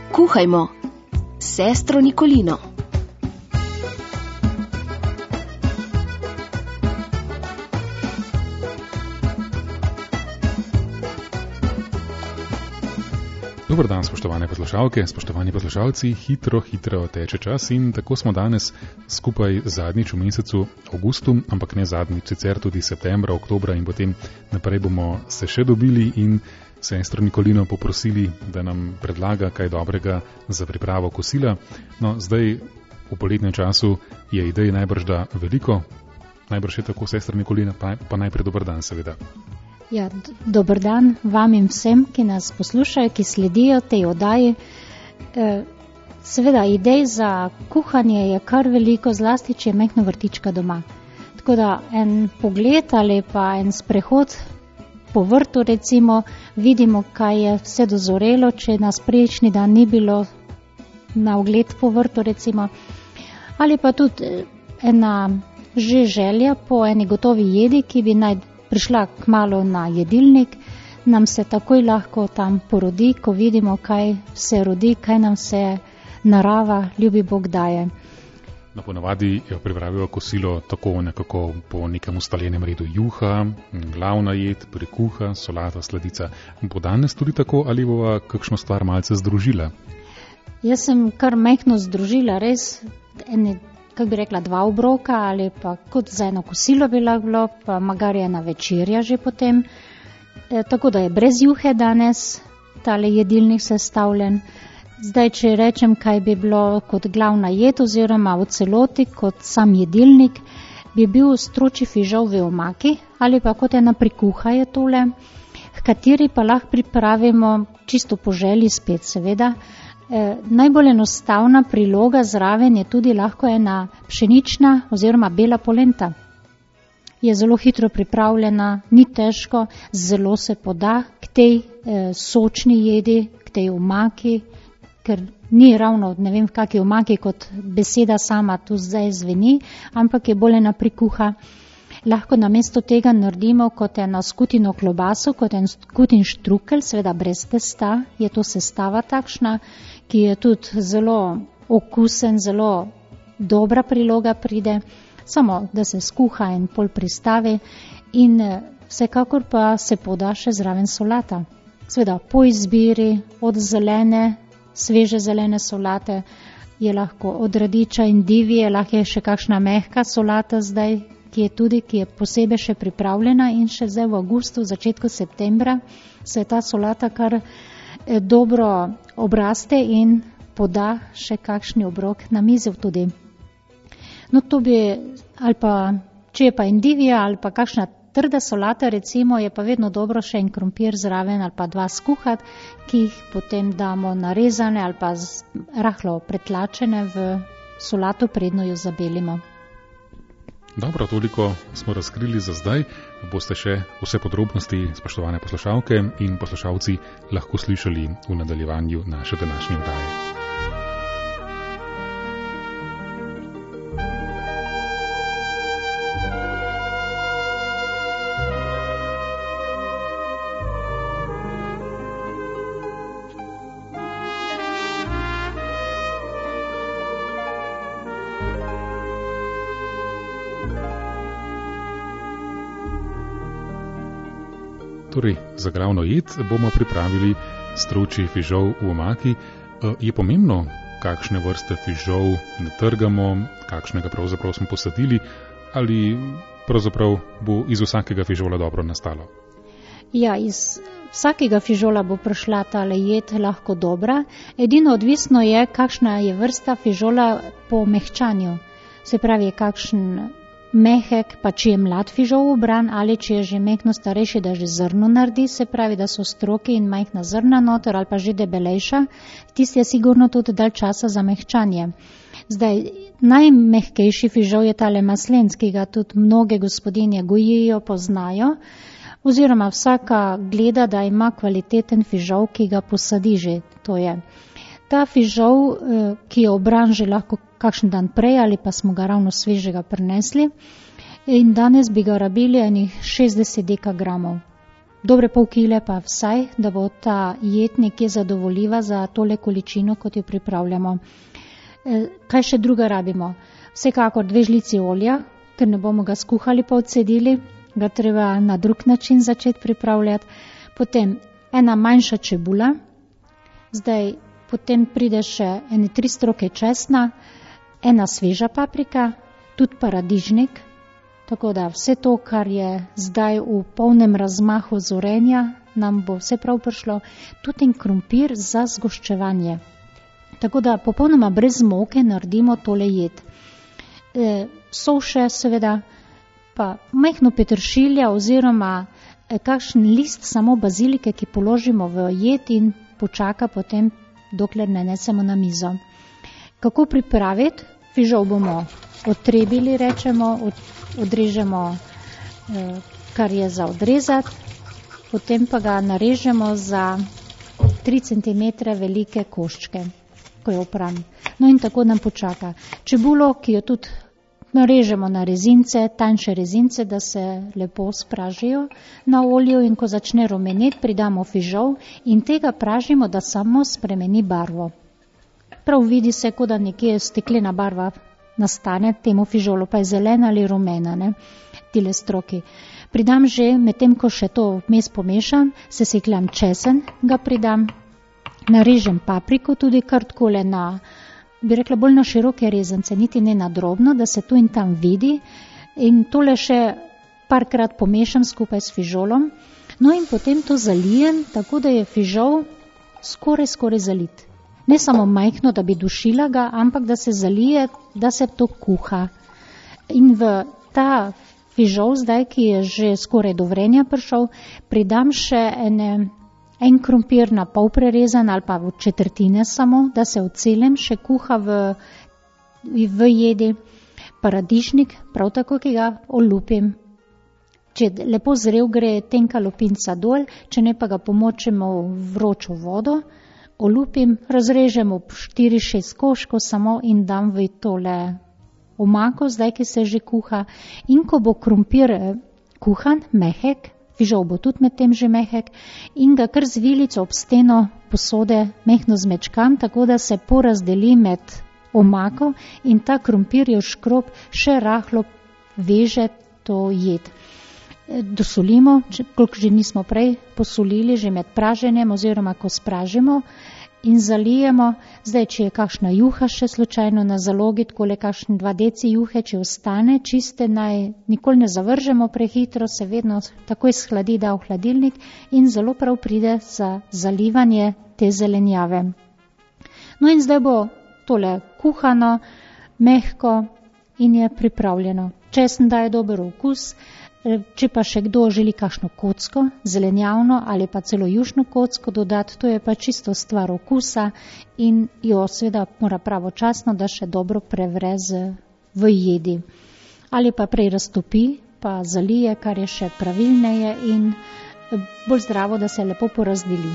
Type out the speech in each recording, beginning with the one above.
Kuhajmo, sestro Nikolino. Dober dan, spoštovane poslušalke, spoštovani poslušalci, hitro teče čas in tako smo danes skupaj zadnjič v mesecu avgustu, ampak ne zadnjič, sicer tudi septembra, oktobra in potem naprej bomo se še dobili in sestro Nikolino poprosili, da nam predlaga kaj dobrega za pripravo kosila. No, zdaj v poletnem času je idej najbrž da veliko, najbrž je tako, sestra Nikolina, pa najprej dober dan seveda. Ja, dober dan vam in vsem, ki nas poslušajo, ki sledijo tej oddaji. Seveda, idej za kuhanje je kar veliko, zlasti, če je majhna vrtička doma. Tako da en pogled ali pa en sprehod po vrtu, recimo, vidimo, kaj je vse dozorelo, če nas prejšnji dan ni bilo na ogled po vrtu, recimo. Ali pa tudi ena že želja po eni gotovi jedi, ki bi naj prišla kmalu na jedilnik, nam se takoj lahko tam porodi, ko vidimo, kaj se rodi, kaj nam se narava, ljubi Bog daje. No, ponavadi jo pripravijo kosilo tako nekako po nekem ustaljenem redu: juha, glavna jed, prekuha, solata, sladica. Bo danes tudi tako ali bova kakšno stvar malce združila? Jaz sem kar majhno združila, res kako bi rekla, 2 obroka ali pa kot za eno kosilo bi lahko bilo, pa magari ena večerja že potem. Tako da je brez juhe danes tale jedilnik sestavljen. Zdaj, če rečem, kaj bi bilo kot glavna jed oziroma v celoti kot sam jedilnik, bi bil stročji fižol v omaki ali pa kot ena prikuha je tole, v kateri pa lahko pripravimo čisto po želji spet seveda. Najbolj enostavna priloga zraven je tudi lahko ena pšenična oziroma bela polenta. Je zelo hitro pripravljena, ni težko, zelo se poda k tej sočni jedi, k tej omaki, ker ni ravno, ne vem v kakej omaki, kot beseda sama tu zdaj zveni, ampak je bolj ena prikuha. Lahko namesto tega naredimo kot eno skutino klobaso, kot en skutin štrukelj, seveda brez testa, je to sestava takšna, ki je tudi zelo okusen, zelo dobra priloga pride, samo da se skuha in pol pristavi in vsekakor pa se poda še zraven solata. Seveda po izbiri od zelene, sveže zelene solate je lahko od radiča in divije, lahko je še kakšna mehka solata zdaj, ki je posebej še pripravljena in še zdaj v avgustu, v začetku septembra se ta solata kar dobro obraste in poda še kakšni obrok na mizo tudi. No, to bi, ali pa, če je pa endivija ali pa kakšna trda solata, recimo, je pa vedno dobro še en krompir zraven ali pa 2 skuhati, ki jih potem damo narezane ali pa rahlo pretlačene v solato, predno jo zabelimo. Dobro, toliko smo razkrili za zdaj. Boste še vse podrobnosti, spoštovane poslušalke in poslušalci, lahko slišali v nadaljevanju naše današnje oddaje. Torej, za glavno jed bomo pripravili stročji fižol v omaki. Je pomembno, kakšne vrste fižol natrgamo, kakšnega pravzaprav smo posadili, ali pravzaprav bo iz vsakega fižola dobro nastalo? Ja, iz vsakega fižola bo prišla tale jed lahko dobra. Edino odvisno je, kakšna je vrsta fižola po mehčanju. Se pravi, kakšen mehek, pa če je mlad fižol ubran ali če je že mehko starejši, da že zrno naredi, se pravi, da so stroki in majhna zrna noter ali pa že debelejša, tisti je sigurno tudi dalj časa za mehčanje. Zdaj, najmehkejši fižol je tale maslenc, ki ga tudi mnoge gospodinje gojijo, poznajo, oziroma vsaka gleda, da ima kvaliteten fižol, ki ga posadi že, to je. Ta fižol, ki je obran že lahko kakšen dan prej ali pa smo ga ravno svežega prinesli in danes bi ga rabili enih 60 dekagramov. dobre pol kile pa vsaj, da bo ta jed nekje zadovoljiva za tole količino, kot jo pripravljamo. Kaj še druga rabimo? Vsekakor 2 žlici olja, ker ne bomo ga skuhali pa odcedili, ga treba na drug način začeti pripravljati. Potem 1 manjša čebula, zdaj potem pride še 3 stroke česna, 1 sveža paprika, tudi paradižnik, tako da vse to, kar je zdaj v polnem razmahu zorenja, nam bo vse prav prišlo, tudi en krompir za zgoščevanje. Tako da popolnoma brez moke naredimo tole jed. Sol še seveda, pa majhno peteršilja oziroma kakšen list samo bazilike, ki položimo v jed in počaka potem, dokler ne nesemo na mizo. Kako pripraviti? Fižol bomo odtrebili, rečemo, odrežemo, kar je za odrezati, potem pa ga narežemo za 3 cm velike koščke, ko jo opram. No in tako nam počaka. Čebulo, ki jo tudi narežemo na rezince, tanjše rezince, da se lepo spražijo na olju, in ko začne rumeneti, pridamo fižol in tega pražimo, da samo spremeni barvo. Prav vidi se, kot da nekje steklena barva nastane, temu fižolu pa je zelena ali rumena, ne? Tile stroki. Pridam že, medtem ko še to vmes pomešam, sesekljam česen, ga pridam, narežem papriko tudi kar takole na, bi rekla, bolj na široke rezance, niti ne na drobno, da se tu in tam vidi, in tole še parkrat pomešam skupaj s fižolom. No in potem to zalijem, tako da je fižol skoraj zalit. Ne samo majhno, da bi dušila ga, ampak da se zalije, da se to kuha. In v ta fižol zdaj, ki je že skoraj do vrenja prišel, pridam še en krompir na pol prerezan ali pa v četrtine samo, da se v celem še kuha v jedi. Paradižnik, prav tako, ki ga olupim. Če lepo zrel, gre tenka lupinca dol, če ne pa ga pomočimo v vročo vodo, olupim, razrežem v 4-6 koščkov samo in dam v tole omako, zdaj, ki se že kuha. In ko bo krompir kuhan, mehek, fižol bo tudi med tem že mehek, in ga kar z vilico ob steno posode mehno zmečkam, tako da se porazdeli med omako in ta krompirjev škrob še rahlo veže to jed. Dosolimo, koliko že nismo prej posolili, že med praženjem oziroma ko spražimo, in zalijemo. Zdaj, če je kakšna juha še slučajno na zalogi, takole kakšen 2 deci juhe, če ostane čiste, nikoli ne zavržemo prehitro, se vedno takoj shladi, da v hladilnik, in zelo prav pride za zalivanje te zelenjave. No in zdaj bo tole kuhano, mehko in je pripravljeno. Česen daje dober okus. Če pa še kdo želi kakšno kocko, zelenjavno ali pa celo jušno kocko dodati, to je pa čisto stvar okusa in jo seveda mora pravočasno, da še dobro prevre v jedi. Ali pa prej raztopi, pa zalije, kar je še pravilneje in bolj zdravo, da se lepo porazdeli.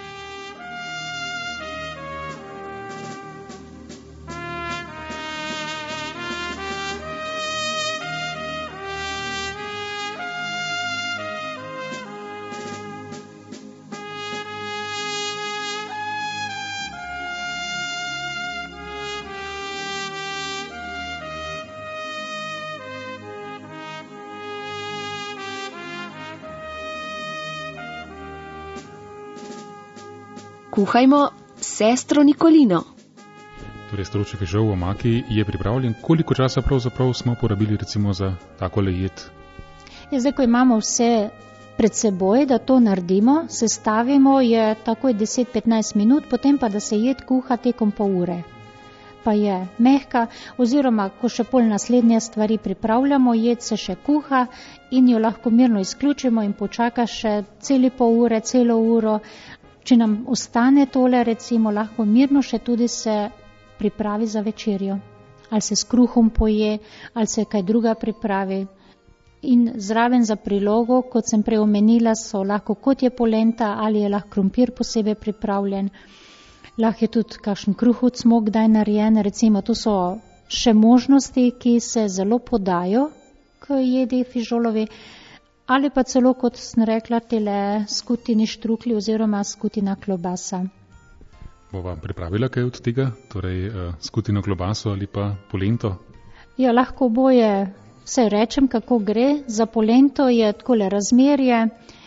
Kuhajmo sestro Nikolino. Torej, stročji fižol v omaki je pripravljen. Koliko časa pravzaprav smo porabili recimo za takole jed? Zdaj, ko imamo vse pred seboj, da to naredimo, sestavimo, je takoj 10-15 minut, potem pa, da se jed kuha tekom pol ure. Pa je mehka, oziroma, ko še pol naslednje stvari pripravljamo, jed se še kuha in jo lahko mirno izključimo in počaka še celi pol ure, celo uro. Če nam ostane tole, recimo, lahko mirno še tudi se pripravi za večerjo. Ali se s kruhom poje, ali se kaj druga pripravi. In zraven za prilogo, kot sem prej omenila, so lahko kot je polenta ali je lahko krompir posebej pripravljen. Lahko je tudi kakšen kruhov cmok kdaj narejen. Recimo, to so še možnosti, ki se zelo podajo k jedi fižolovi. ali pa celo, kot sem rekla, tele skutini štrukli oziroma skutina klobasa. Bova pripravila kaj od tega, torej skutino klobaso ali pa polento? Ja, lahko oboje. Vse rečem, kako gre. Za polento je takole razmerje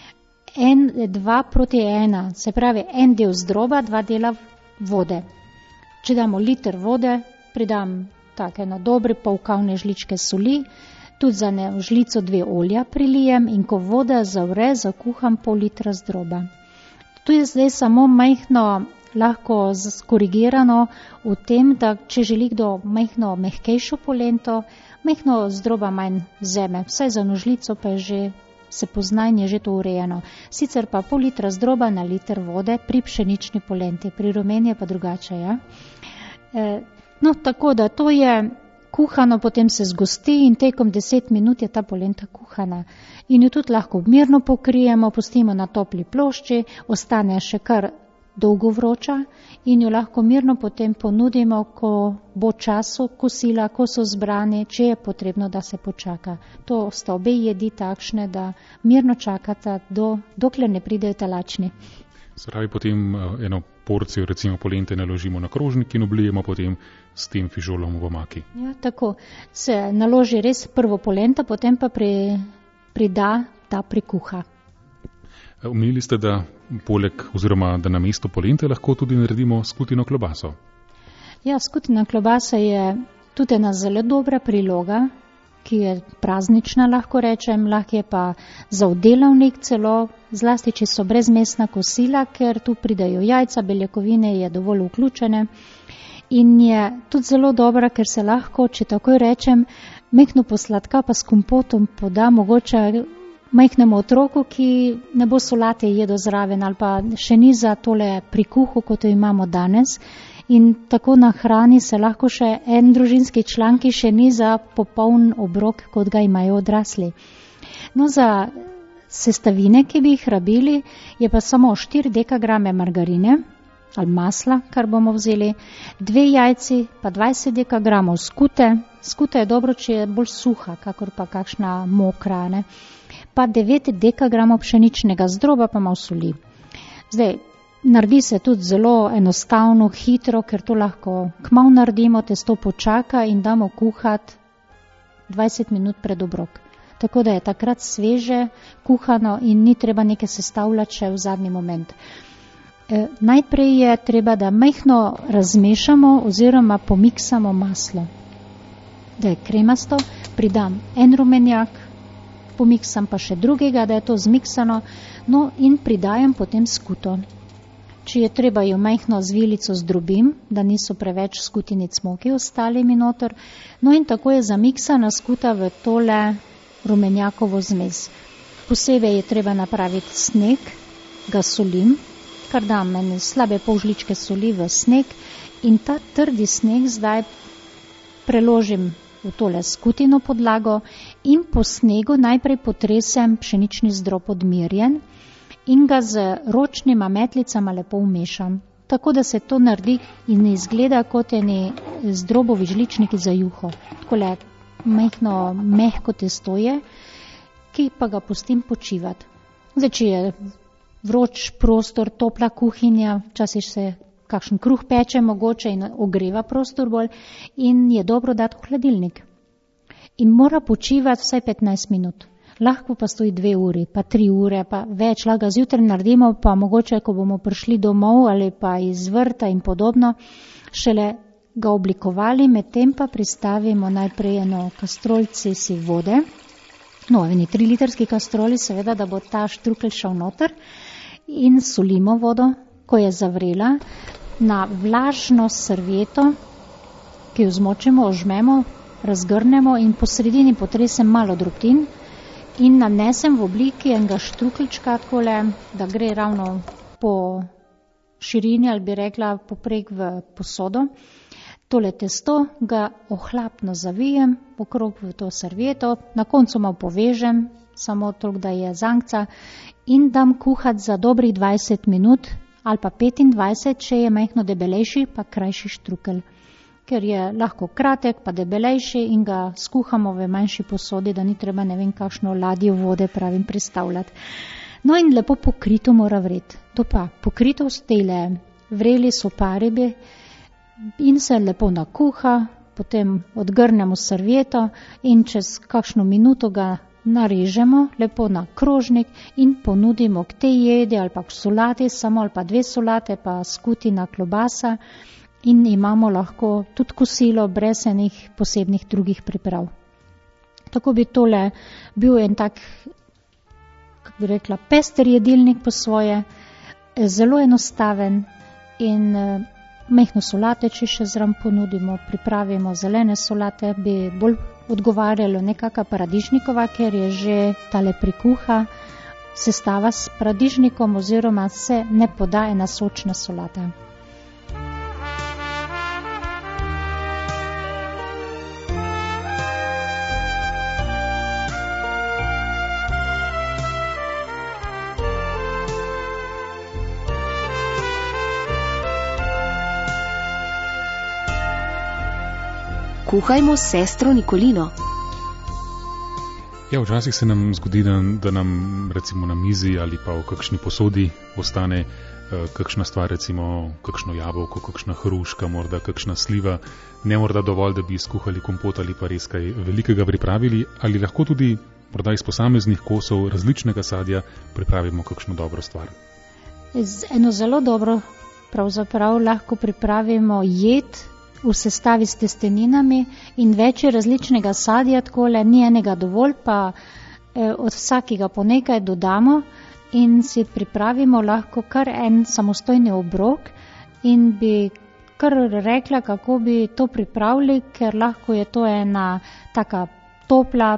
2:1, se pravi 1 del zdroba, 2 dela vode. Če damo liter vode, pridam take dobre polkavne žličke soli, tudi za žlico 2 olja prilijem in ko voda zavre, zakuham pol litra zdroba. Tu je zdaj samo majhno lahko skorigirano v tem, da če želi kdo majhno mehkejšo polento, majhno zdroba manj vzeme. Vsaj za nožlico pa je že, se pozna in je že to urejeno. Sicer pa pol litra zdroba na liter vode pri pšenični polenti, pri rumeni je pa drugače. Ja? No, tako da to je kuhano, potem se zgosti in tekom 10 minut je ta polenta kuhana. In jo tudi lahko mirno pokrijemo, pustimo na topli plošči, ostane še kar dolgo vroča in jo lahko mirno potem ponudimo, ko bo času kosila, ko so zbrani, če je potrebno, da se počaka. To sta obe jedi takšne, da mirno čakata, dokler ne pridejo talačni. Pravi, potem eno porcijo recimo polente naložimo na krožnik in oblijemo potem s tem fižolom v omaki. Ja, tako. Se naloži res prvo polenta, potem pa prida ta prikuha. Omenili ste, da poleg oziroma da na mesto polente lahko tudi naredimo skutino klobaso. Ja, skutina klobasa je tudi ena zelo dobra priloga, ki je praznična, lahko rečem, lahko je pa za oddelavnik celo, zlasti če so brezmesna kosila, ker tu pridajo jajca, beljakovine je dovolj vključene in je tudi zelo dobra, ker se lahko, če takoj rečem, mehno posladka pa s kompotom poda mogoče majhnemu otroku, ki ne bo solate jedo zraven ali pa še ni za tole prikuhu, kot jo imamo danes. In tako na hrani se lahko še en družinski član, ki še ni za popoln obrok, kot ga imajo odrasli. No, za sestavine, ki bi jih rabili, je pa samo 4 dekagrame margarine ali masla, kar bomo vzeli, 2 jajci, pa 20 dekagramov skute. Skute je dobro, če je bolj suha, kakor pa kakšna mokra, ne? Pa 9 dekagramov pšeničnega zdroba, pa malo soli. Zdaj, naredi se tudi zelo enostavno, hitro, ker to lahko kmalu naredimo, testo počaka in damo kuhati 20 minut pred obrok. Tako da je takrat sveže, kuhano in ni treba nekaj sestavljati še v zadnji moment. Najprej je treba, da majhno razmešamo oziroma pomiksamo maslo. Da je kremasto, pridam en rumenjak, pomiksam pa še drugega, da je to zmiksano, no in pridajam potem skuto. Če je treba jo majhno z vilico zdrobim, da niso preveč skutinic moke ostali mi noter, no in tako je zamiksana skuta v tole rumenjakovo zmes. Posebej je treba napraviti sneg, ga solim, kar dam ene slabe pol žličke soli v sneg in ta trdi sneg zdaj preložim v tole skutino podlago in po snegu najprej potresem pšenični zdrob odmirjen in ga z ročnima metlicama lepo umešam. Tako da se to naredi in izgleda kot eni zdrobovi žličniki za juho. Takole majhno, mehko testo je, ki pa ga pustim počivati. Zdaj, če je vroč prostor, topla kuhinja, včasih se kakšen kruh peče mogoče in ogreva prostor bolj in je dobro dati v hladilnik. In mora počivati vsaj 15 minut. Lahko pa stoji 2 uri, pa 3 ure, pa več. Lahko zjutraj naredimo, pa mogoče, ko bomo prišli domov ali pa iz vrta in podobno, šele ga oblikovali, medtem pa pristavimo najprej eno kastrolci si vode, no, eni 3-litrski kastroli, seveda, da bo ta štrukelj šel noter in solimo vodo, ko je zavrela, na vlažno servieto, ki jo zmočimo, ožmemo, razgrnemo in po sredini potresem malo drobtin in nanesem v obliki enega štrukeljčka takole, da gre ravno po širini ali bi rekla poprek v posodo. Tole testo ga ohlapno zavijem okrog v to servieto, na koncu malo povežem, samo toliko, da je zankca in dam kuhati za dobrih 20 minut ali pa 25, če je majhno debelejši, pa krajši štrukelj. ker je lahko kratek pa debelejši in ga skuhamo v manjši posodi, da ni treba ne vem kakšno ladjo vode pravim pristavljati. No in lepo pokrito mora vreti. To pa pokrito s tele vreli soparibi in se lepo nakuha, potem odgrnemo servieto in čez kakšno minuto ga narežemo lepo na krožnik in ponudimo k tej jedi ali pa k solati, samo ali pa 2 solate pa skutina klobasa in imamo lahko tudi kosilo brez enih posebnih drugih priprav. Tako bi tole bil en tak, kako bi rekla, pester jedilnik po svoje, zelo enostaven in mehno solate, če še zraven ponudimo, pripravimo zelene solate, bi bolj odgovarjalo nekaka paradižnikova, ker je že tale prikuha sestava s paradižnikom oziroma se ne poda ena sočna solata. Kuhajmo s sestro Nikolino. Ja, včasih se nam zgodi, da nam recimo na mizi ali pa v kakšni posodi ostane kakšna stvar, recimo kakšno jabolko, kakšna hruška, morda kakšna sliva, ne morda dovolj, da bi skuhali kompot ali pa res kaj velikega pripravili, ali lahko tudi morda iz posameznih kosov različnega sadja pripravimo kakšno dobro stvar. Eno zelo dobro pravzaprav lahko pripravimo jed v sestavi s testeninami in več različnega sadja, takole ni enega dovolj, pa od vsakega po nekaj dodamo in si pripravimo lahko kar en samostojni obrok in bi kar rekla, kako bi to pripravili, ker lahko je to ena taka topla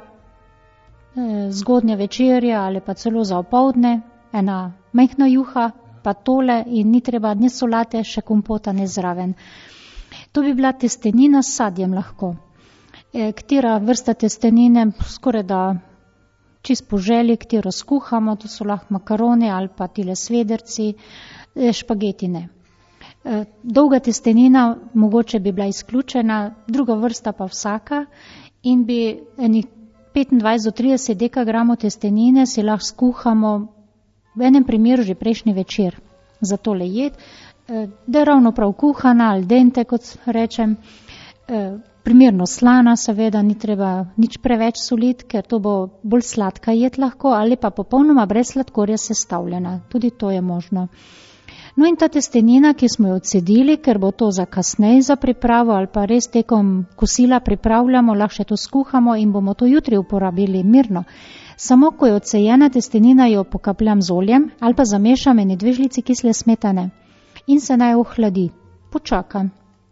zgodnja večerja ali pa celo za opoldne, ena mehna juha, pa tole in ni treba ni solate, še kompota ne zraven. To bi bila testenina s sadjem lahko. Katera vrsta testenine, skoraj da čist po želji, katero skuhamo, to so lahko makaroni ali pa tile svederci, špagetine. Dolga testenina mogoče bi bila izključena, druga vrsta pa vsaka in bi enih 25 do 30 dekagramov testenine si lahko skuhamo v enem primeru že prejšnji večer za tole jed, da je ravno prav kuhana al dente, kot rečem, primerno slana, seveda ni treba nič preveč soliti, ker to bo bolj sladka jed lahko ali pa popolnoma brez sladkorja sestavljena, tudi to je možno. No in ta testenina, ki smo jo odcedili, ker bo to za kasneje za pripravo ali pa res tekom kosila pripravljamo, lahko še to skuhamo in bomo to jutri uporabili mirno. Samo ko je odsejena testenina, jo pokapljam z oljem ali pa zamešam ene 2 žlici kisle smetane in se naj ohladi. Počakam.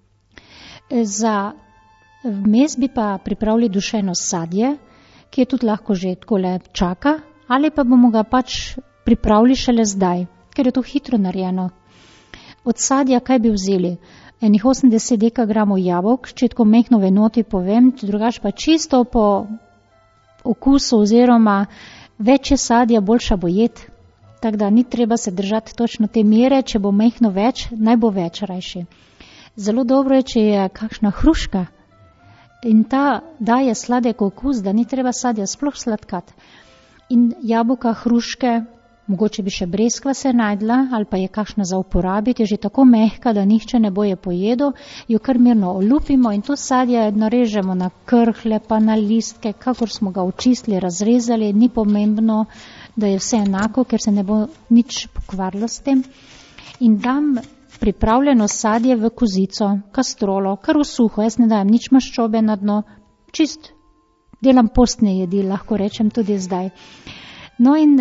Za vmes bi pa pripravili dušeno sadje, ki je tudi lahko že takole čaka, ali pa bomo ga pač pripravili šele zdaj, ker je to hitro narejeno. Od sadja kaj bi vzeli? Enih 80 dekagramov jabolk, če tako mehno v enoti povem, drugače pa čisto po okusu oziroma večje sadja, boljša bo jed. Tako da ni treba se držati točno te mere, če bo mehno več, naj bo več rajši. Zelo dobro je, če je kakšna hruška in ta daje sladek okus, da ni treba sadja sploh sladkati. In jabolka, hruške, mogoče bi še breskva se najdla ali pa je kakšna za uporabiti, je že tako mehka, da nihče ne bo je pojedel, jo kar mirno olupimo in to sadje narežemo na krhlje pa na listke, kakor smo ga očistili, razrezali, ni pomembno, da je vse enako, ker se ne bo nič pokvarilo s tem. In dam pripravljeno sadje v kozico, kastrolo, kar v suho, jaz ne dajem nič maščobe na dno, čist delam postne jedi, lahko rečem tudi zdaj. No in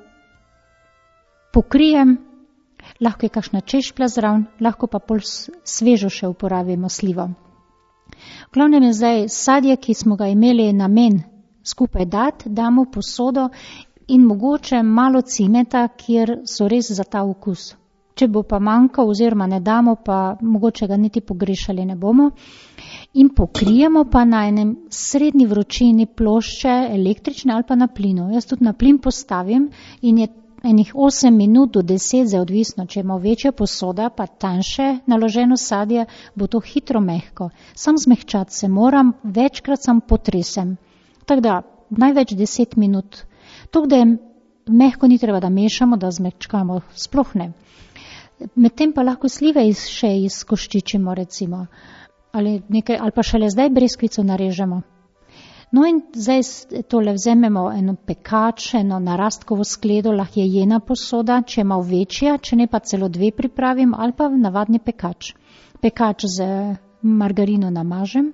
pokrijem, lahko je kakšna češplja zraven, lahko pa pol svežo še uporabimo slivo. V glavnem je zdaj sadje, ki smo ga imeli namen skupaj dati, damo posodo in mogoče malo cimeta, kjer so res za ta okus. Če bo pa manjkal oziroma ne damo, pa mogoče ga niti pogrešali ne bomo. In pokrijemo pa na enem srednji vročini plošče, električne ali pa na plinu. Jaz tudi na plin postavim in je enih 8 minut do 10, odvisno, če ima večja posoda, pa tanjše naloženo sadje, bo to hitro mehko. Sam zmehčati se moram, večkrat sam potresem. Tako da, največ 10 minut. To, da je mehko, ni treba, da mešamo, da zmehčkamo, sploh ne. Medtem pa lahko slive še izkoščičimo, recimo, ali pa šele zdaj breskvico narežemo. No in zdaj tole vzememo eno pekač, eno narastkovo skledo, lahko je jena posoda, če je malo večja, če ne pa celo 2 pripravim, ali pa navadni pekač. Pekač z margarino namažem,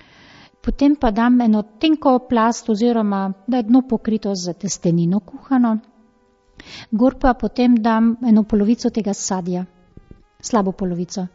potem pa dam eno tenko plast oziroma da je dno pokrito z testenino kuhano, gor pa potem dam eno polovico tega sadja, slabo polovico.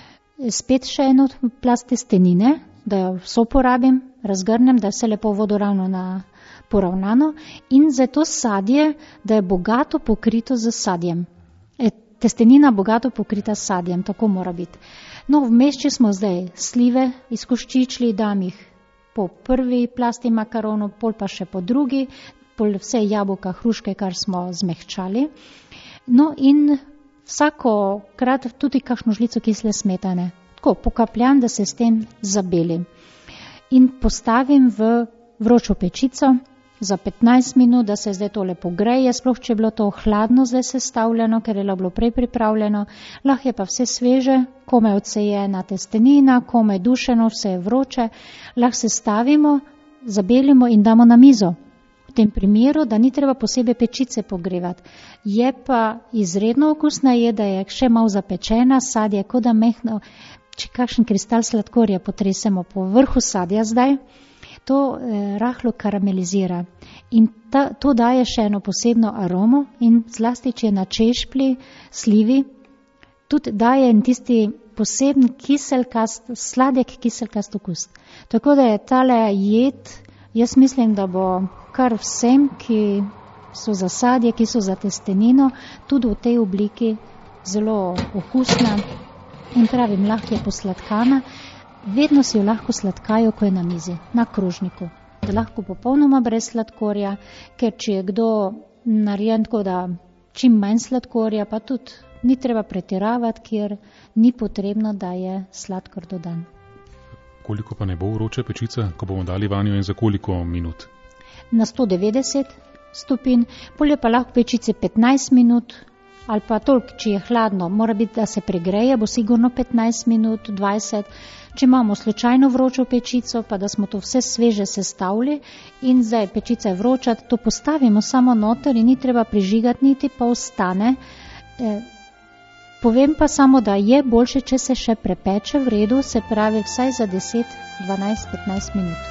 Spet še eno plast testenine, da jo vso porabim, razgrnem, da je vse lepo vodoravno poravnano in za to sadje, da je bogato pokrito z sadjem. Testenina bogato pokrita s sadjem, tako mora biti. No, vmes, če smo zdaj slive izkoščičili, dam jih po prvi plasti makaronov, pol pa še po drugi, pol vse jabolka, hruške, kar smo zmehčali. No in vsakokrat tudi kakšno žlico kisle smetane. Tako pokapljam, da se s tem zabelim. In postavim v vročo pečico za 15 minut, da se zdaj tole pogreje, sploh če je bilo to hladno zdaj sestavljeno, ker je bilo prej pripravljeno, lahko je pa vse sveže, komaj odsejena testenina, komaj dušeno, vse je vroče, lahko sestavimo, zabelimo in damo na mizo. V tem primeru, da ni treba posebej pečice pogrevati. Je pa izredno okusna je, da je še malo zapečena, sadje, kot da mehno, če kakšen kristal sladkorja potresemo po vrhu sadja zdaj, to rahlo karamelizira. In to daje še eno posebno aromo in zlasti, če je na češplji, slivi, tudi daje en tisti poseben kiselkast, sladek kiselkast okus. Tako da je tale jed, jaz mislim, da bo kar vsem, ki so za sadje, ki so za testenino, tudi v tej obliki zelo okusna. In pravim, lahko je posladkana, vedno si jo lahko sladkajo, ko je na mizi, na krožniku. Da lahko popolnoma brez sladkorja, ker če je kdo narejen tako, da čim manj sladkorja, pa tudi ni treba pretiravati, ker ni potrebno, da je sladkor dodan. Koliko pa ne bo vroča pečica, ko bomo dali vanjo in za koliko minut? Na 190 stopinj, polje pa lahko pečice 15 minut, ali pa toliko, če je hladno, mora biti, da se pregreje, bo sigurno 15 minut, 20. Če imamo slučajno vročo pečico, pa da smo to vse sveže sestavili in zdaj pečica je vroča, to postavimo samo noter in ni treba prižigati niti, pa ostane. Povem pa samo, da je boljše, če se še prepeče v redu, se pravi vsaj za 10, 12, 15 minut.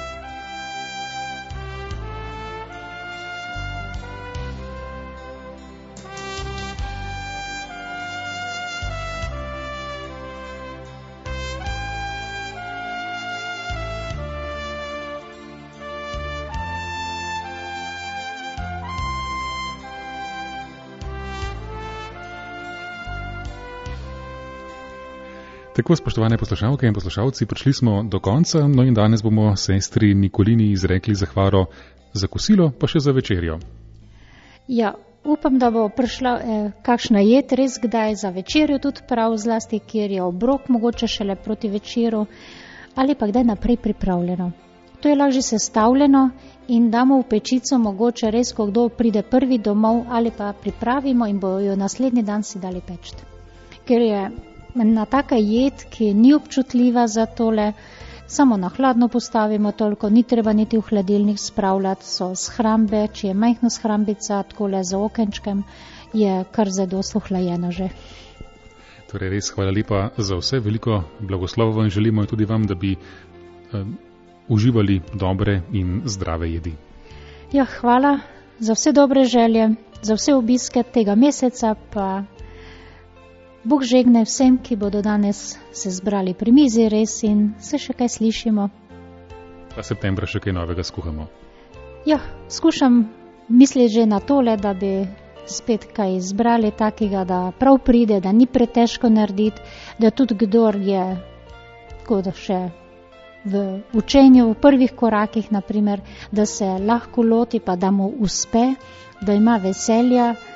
Tako, spoštovane poslušalke in poslušalci, prišli smo do konca, no in danes bomo sestri Nikolini izrekli zahvalo za kosilo, pa še za večerjo. Ja, upam, da bo prišla kakšna jed res kdaj za večerjo tudi prav, zlasti, kjer je obrok mogoče šele proti večeru, ali pa kdaj naprej pripravljeno. To je lahko že sestavljeno in damo v pečico mogoče res, ko kdo pride prvi domov, ali pa pripravimo in bojo jo naslednji dan si dali pečti. Ker je na taka jed, ki ni občutljiva za tole, samo na hladno postavimo toliko, ni treba niti v hladilnik spravljati, so shrambe, če je majhna shrambica, takole za okenčkem, je kar zadosti ohlajeno že. Torej res hvala lepa za vse, veliko blagoslovo vam želimo in tudi vam, da bi uživali dobre in zdrave jedi. Ja, hvala za vse dobre želje, za vse obiske tega meseca, pa Bog žegne vsem, ki bodo danes se zbrali pri mizi res in se še kaj slišimo. Pa septembra še kaj novega skuhamo. Ja, skušam misliti že na tole, da bi spet kaj izbrali takega, da prav pride, da ni pretežko narediti, da tudi kdor je tako da še v učenju, v prvih korakih, naprimer, da se lahko loti, pa da mu uspe, da ima veselja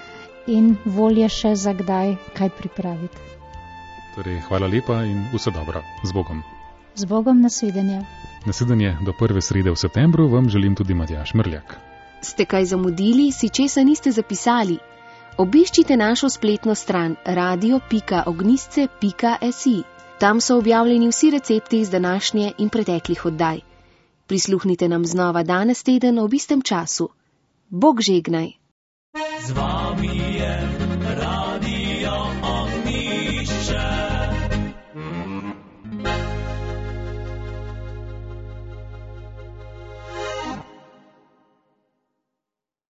in volje še za kdaj kaj pripraviti. Torej, hvala lepa in vse dobro. Z Bogom. Z Bogom, nasvidenje. Nasvidenje do prve srede v septembru vam želim tudi Matjaž Mrljak. Ste kaj zamudili, si česa niste zapisali? Obiščite našo spletno stran radio.ognisce.si. Tam so objavljeni vsi recepti iz današnje in preteklih oddaj. Prisluhnite nam znova danes teden ob istem času. Bog žegnaj. Z vami je